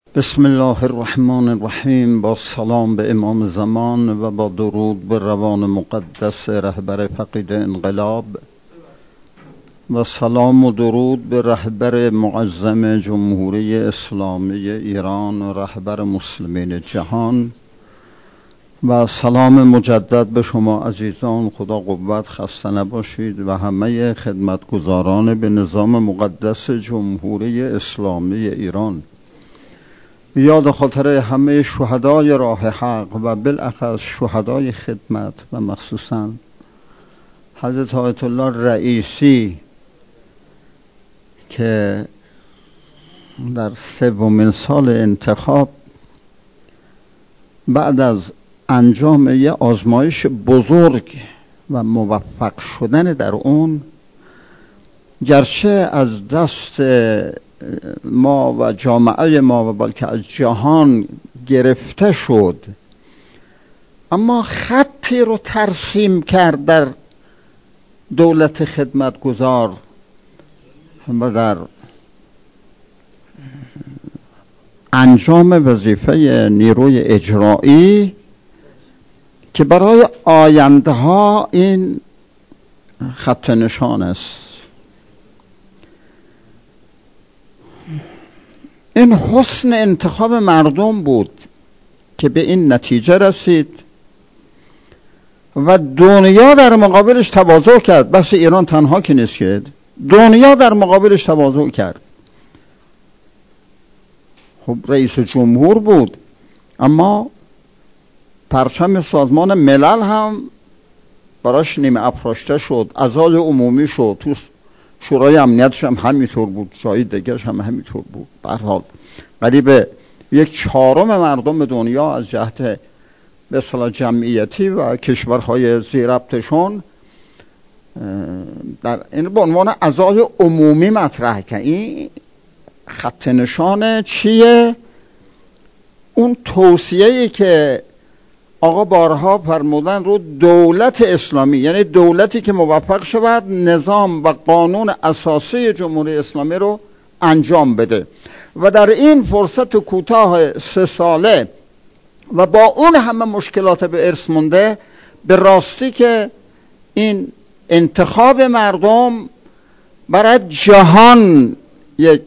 بسم الله الرحمن الرحیم. با سلام به امام زمان و با درود به روان مقدس رهبر فقید انقلاب و سلام و درود به رهبر معظم جمهوری اسلامی ایران و رهبر مسلمین جهان و سلام مجدد به شما عزیزان. خدا قوت، خسته نباشید و همه خدمتگزاران به نظام مقدس جمهوری اسلامی ایران. یاد خاطر همه شهدای راه حق و بالاخص شهدای خدمت و مخصوصا حضرت آیت الله رئیسی که در سومین سال انتخاب بعد از انجام یه آزمایش بزرگ و موفق شدن در اون، گرچه از دست ما و جامعه ما و بلکه از جهان گرفته شد، اما خطی رو ترسیم کرد در دولت خدمتگزار و در انجام وظیفه نیروی اجرایی که برای آینده ها این خط نشان است. این حسن انتخاب مردم بود که به این نتیجه رسید و دنیا در مقابلش تواضع کرد. بس ایران تنها که نیست که دنیا در مقابلش تواضع کرد. خب رئیس جمهور بود، اما پرچم سازمان ملل هم براش نیمه افراشته شد، عزای عمومی شد، تو شورای امنیتش هم همینطور بود، جای دیگرش هم همینطور بود. به هر حال قریب 1/4 مردم دنیا از جهت به اصطلاح جمعیتی و کشورهای زیربطشون در این به عنوان عزای عمومی مطرح کرد. این خط نشان چیه؟ اون توصیه‌ای که آقا بارها فرمودن رو دولت اسلامی، یعنی دولتی که موفق شود نظام و قانون اساسی جمهوری اسلامی رو انجام بده و در این فرصت کوتاه 3 ساله و با اون همه مشکلات به ارث مونده، به راستی که این انتخاب مردم برای جهان یک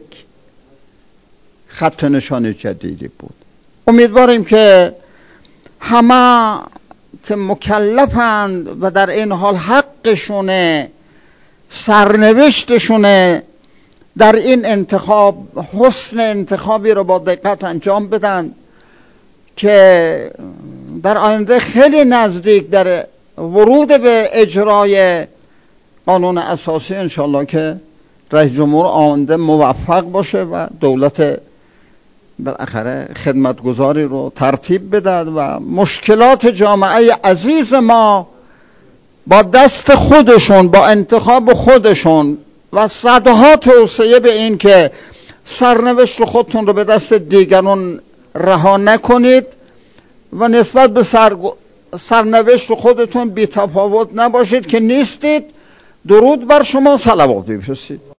خط نشان جدیدی بود. امیدواریم که همه که مکلفند و در این حال حقشونه، سرنوشتشونه، در این انتخاب حسن انتخابی رو با دقت انجام بدن که در آینده خیلی نزدیک در ورود به اجرای قانون اساسی انشالله که رئیس جمهور آینده موفق باشه و دولت بالاخره خدمتگزاری رو ترتیب بدهد و مشکلات جامعه عزیز ما با دست خودشون، با انتخاب خودشون و صدها توصیه به این که سرنوشت خودتون رو به دست دیگران رها نکنید و نسبت به سرنوشت خودتون بی تفاوت نباشید که نیستید. درود بر شما، صلوات بفرستید.